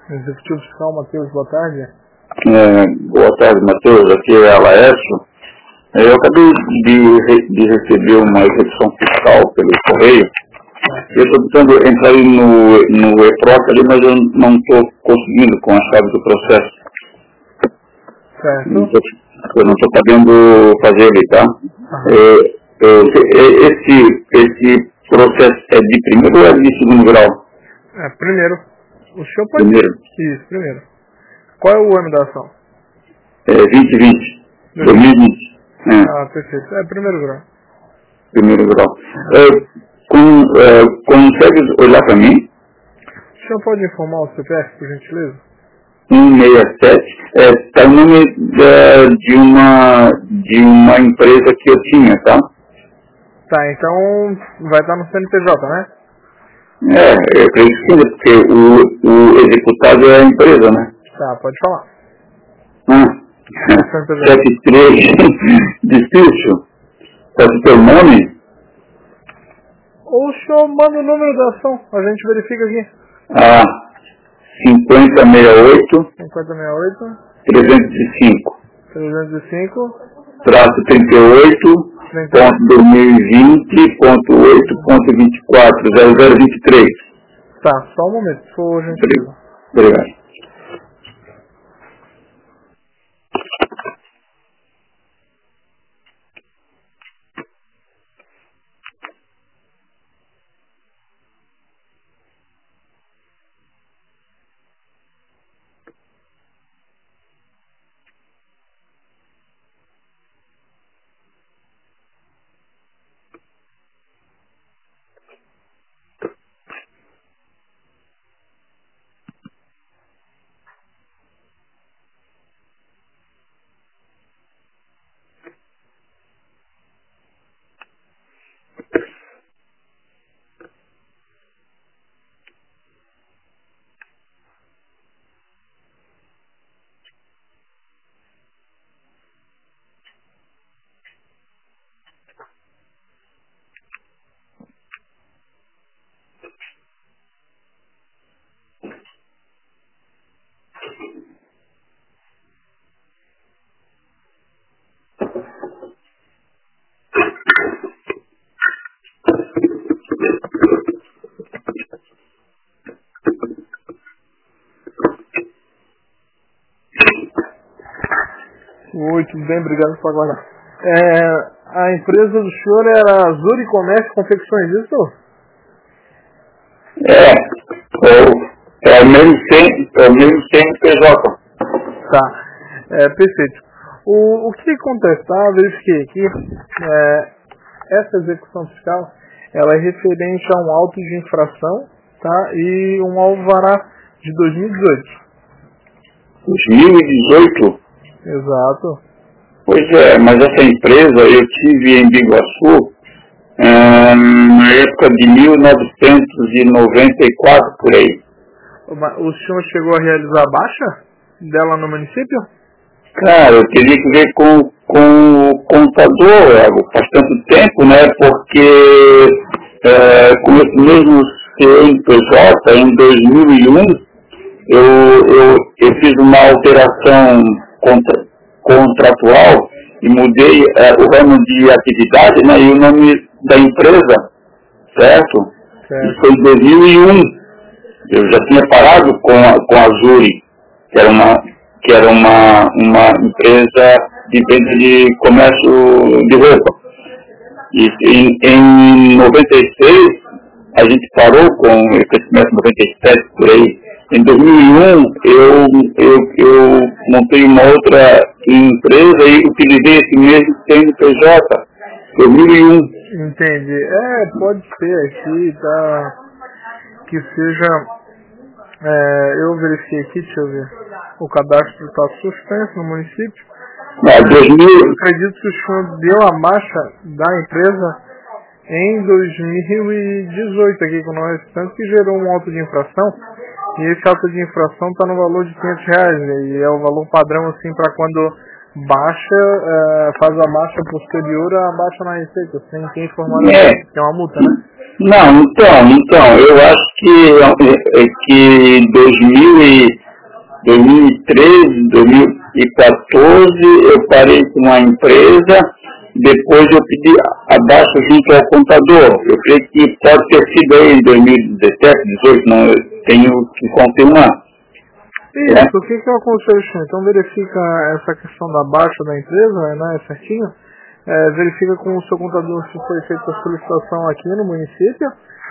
Executivo Fiscal Matheus, boa tarde. Boa tarde, Matheus. Aqui é a Laércio. Eu acabei de receber uma execução fiscal pelo correio. Eu estou tentando entrar aí no EPROC ali, mas eu não estou conseguindo com a chave do processo. Certo. Eu não estou sabendo fazer ele, tá? Esse processo é de primeiro ou é de segundo grau? Primeiro. O senhor pode... Primeiro. Isso, primeiro. Qual é o ano da ação? 2020. 2020. Perfeito. Primeiro grau. Primeiro grau. Consegue olhar para mim? O senhor pode informar o CPF, por gentileza? 167. Está o nome de uma empresa que eu tinha, tá? Tá, então vai estar no CNPJ, né? Eu creio que sim, porque o executado é a empresa, né? Tá, pode falar. 73, difícil. Pode ter o nome? Ou o senhor manda o número da ação, a gente verifica aqui. 5068 5068 305 305 traço 38.2020.8.24 Tá, só um momento, por favor, gentileza. Obrigado. Oi, tudo bem? Obrigado por aguardar. A empresa do senhor era Azuri Comércio e Confecções, isso? É o mesmo CNPJ. Tá, perfeito. O que acontece, tá? Verifiquei aqui, essa execução fiscal, ela é referente a um auto de infração, tá? E um alvará de 2018. 2018? Exato. Pois é, mas essa empresa eu tive em Biguaçu na época de 1994, por aí. O senhor chegou a realizar a baixa dela no município? Cara, eu teria que ver com o contador, faz tanto tempo, né, porque com esse mesmo CNPJ, em 2001, eu fiz uma alteração contratual e mudei o ramo de atividade, né, e o nome da empresa, certo? Isso foi em 2001. Eu já tinha parado com a Azuri, que era uma empresa de venda de comércio de roupa. E em 96, a gente parou com o crescimento 97 por aí. Em 2001, eu montei uma outra empresa e utilizei esse mesmo CNPJ. 2001. Entendi. Pode ser aqui, tá? Que seja... eu verifiquei aqui, deixa eu ver. O cadastro está suspenso no município. Eu acredito que o senhor deu a baixa da empresa em 2018 aqui com nós, tanto que gerou um auto de infração, e esse auto de infração está no valor de R$500, e é o valor padrão assim para quando baixa, faz a baixa posterior à baixa na receita, sem ter informado que é uma multa, né? Não, então, eu acho que em 2013, 2014, eu parei com uma empresa, depois eu pedi a baixa junto ao contador. Eu creio que pode ter sido aí em 2017, 2018, não, eu tenho que confirmar. Isso, o que eu aconselho? Então verifica essa questão da baixa da empresa, né, certinho. Verifica com o seu contador se foi feita a solicitação aqui no município.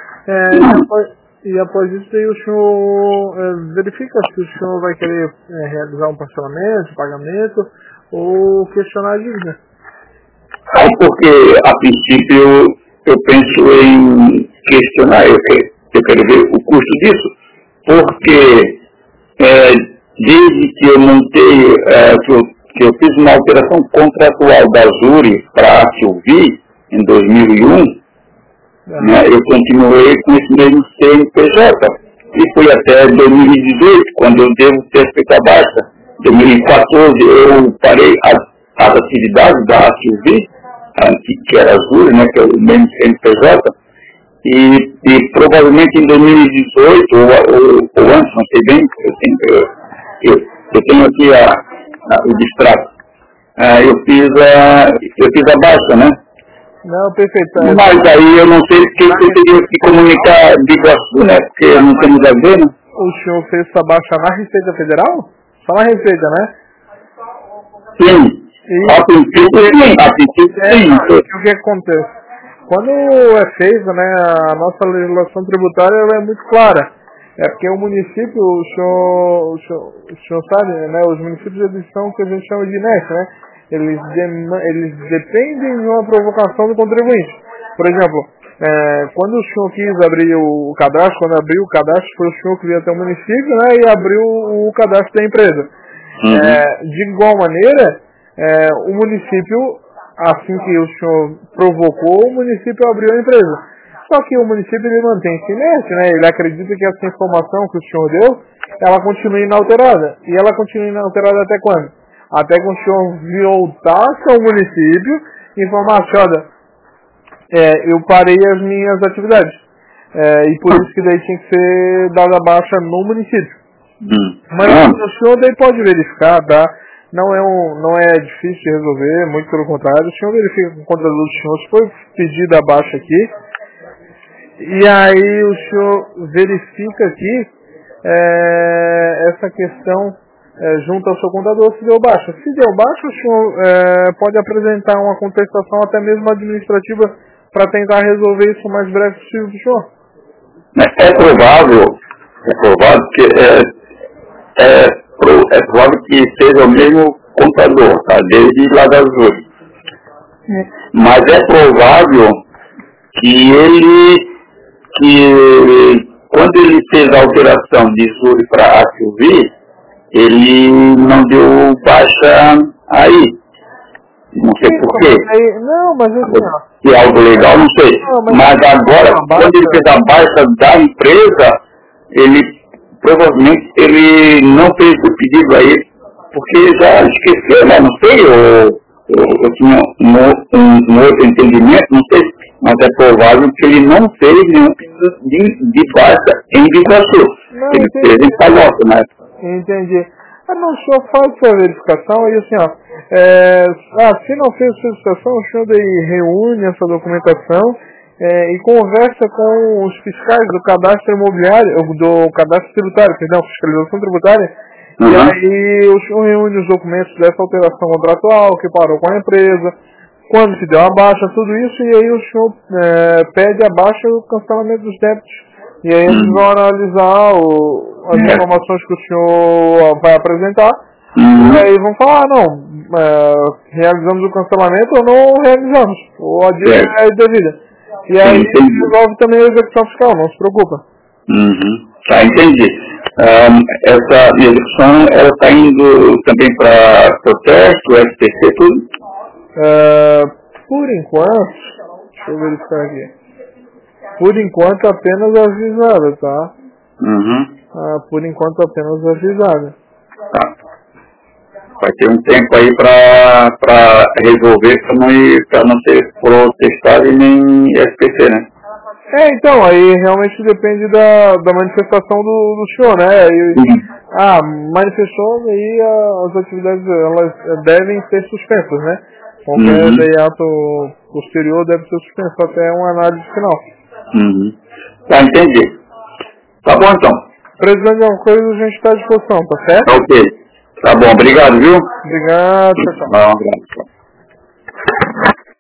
E após isso aí o senhor verifica se o senhor vai querer realizar um parcelamento, pagamento ou questionar a dívida. Porque a princípio eu penso em questionar, eu quero ver o custo disso, porque desde que eu montei, que eu fiz uma alteração contratual da Azuri para a Silvi em 2001, né, eu continuei com esse mesmo CNPJ e foi até 2018, quando eu devo ter feito a baixa. Em 2014 eu parei as atividades da Silvi, que era Azuri, né, que é o mesmo CNPJ, e provavelmente em 2018 ou antes, não sei bem, eu tenho aqui o distrato. Eu fiz a baixa, né? Não, perfeito. Mas aí eu não sei quem você teria que comunicar de Iguaçu, né? Porque não temos a ver, né? O senhor fez essa baixa na Receita Federal? Só na Receita, né? Sim. A princípio sim. O que acontece? Quando é feita, né, a nossa legislação tributária ela é muito clara. Porque o município, o senhor sabe, né, os municípios eles são o que a gente chama de INES, né? Eles dependem de uma provocação do contribuinte. Por exemplo, quando o senhor quis abrir o cadastro, quando abriu o cadastro, foi o senhor que veio até o município, né, e abriu o cadastro da empresa. De igual maneira, o município, assim que o senhor provocou, o município abriu a empresa. Só que o município ele mantém silêncio, né? Ele acredita que essa informação que o senhor deu, ela continua inalterada. E ela continua inalterada até quando? Até que o senhor voltasse ao município e informasse, olha, eu parei as minhas atividades. E por isso que daí tinha que ser dada baixa no município. Mas o senhor daí pode verificar, tá? Não é difícil de resolver, muito pelo contrário. O senhor verifica com o contador do senhor se foi pedida a baixa aqui. E aí o senhor verifica aqui essa questão junto ao seu contador se deu baixa. Se deu baixa, o senhor pode apresentar uma contestação até mesmo administrativa para tentar resolver isso o mais breve possível do senhor. É provável que provável que seja o mesmo contador, tá? Desde lá da Azuri. Mas é provável que quando ele fez a alteração de Azuri para a Silvi, ele não deu baixa aí. Não sei porquê. Não, mas se é algo legal, não sei. Mas agora, quando ele fez a baixa da empresa, provavelmente ele não fez o pedido aí, porque já esqueceu, né? Não sei, eu tinha um outro entendimento, não sei, mas é provável que ele não fez nenhum pedido de baixa em Iguaçu. Ele fez em Palhoça, né? Entendi. Não, o senhor faz sua verificação e assim, se não fez a solicitação, o senhor daí reúne essa documentação e conversa com os fiscais do cadastro imobiliário, do cadastro tributário, fiscalização tributária, e aí o senhor reúne os documentos dessa alteração contratual, que parou com a empresa, quando se deu a baixa, tudo isso, e aí o senhor pede a baixa e o cancelamento dos débitos. E aí eles vão analisar as informações que o senhor vai apresentar, e aí vão falar, realizamos o cancelamento ou não realizamos, ou a dívida é devida. E aí resolve também a execução fiscal, não se preocupa. Tá, entendi. Essa execução, ela está indo também para protesto, SPC, tudo? Por enquanto, deixa eu verificar aqui. Por enquanto apenas avisada, tá? Por enquanto apenas avisada. Tá. Vai ter um tempo aí para resolver para não ser protestado e nem SPC, né? Então, aí realmente depende da manifestação do senhor, né? Manifestou e as atividades elas devem ser suspensas, né? Qualquer ato posterior deve ser suspenso até uma análise final. Tá, entendi. Tá bom então. Precisando de alguma coisa, a gente está à disposição, tá certo? Ok. Tá bom, obrigado, viu? Obrigado, tchau. Um abraço.